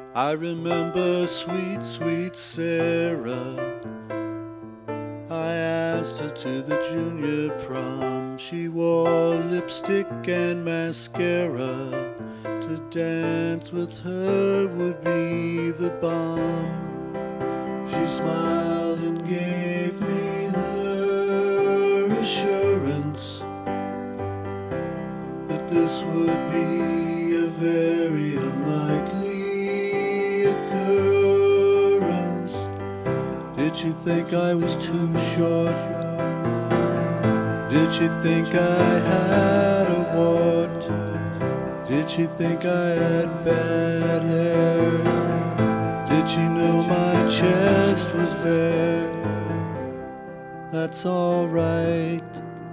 I remember sweet, sweet Sarah. I asked her to the junior prom. She wore lipstick and mascara. To dance with her would be the bomb. She smiled and gave me her assurance that this would be a very unlikely occurrence. Did she think I was too short? Did she think I had a wart? Did she think I had bad hair? Did she know my chest was bare? That's alright.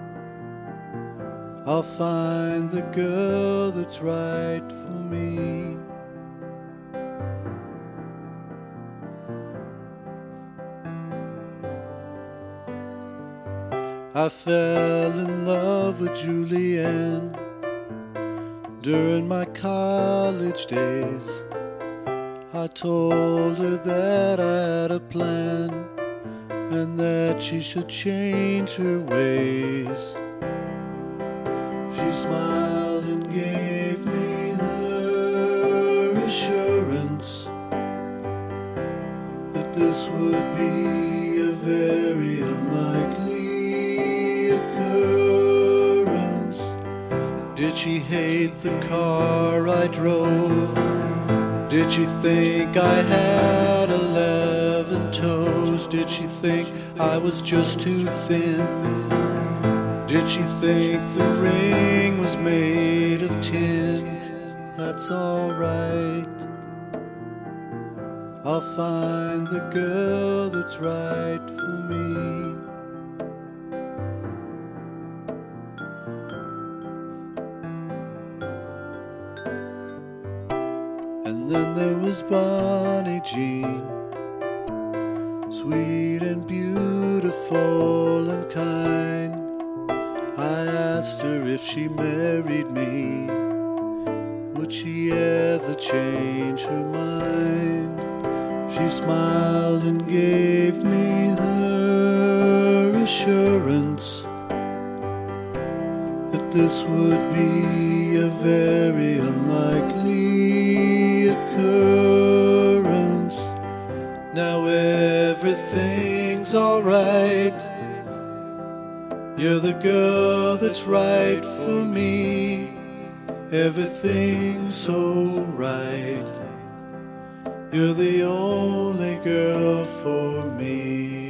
I'll find the girl that's right for me. I fell in love with Julianne during my college days. I told her that I had a plan and that she should change her ways. She smiled and gave me her assurance that this would be a very unlikely occurrence. Did she hate the car I drove? Did she think I had 11 toes? Did she think I was just too thin? Did she think the ring was made of tin? That's alright. I'll find the girl that's right for me. And then there was Bonnie Jean, sweet and beautiful and kind. I asked her if she married me, would she ever change her mind? She smiled and gave me her assurance that this would be a very unlikely occurrence. Now everything's alright. You're the girl that's right for me. Everything's so right. You're the only girl for me.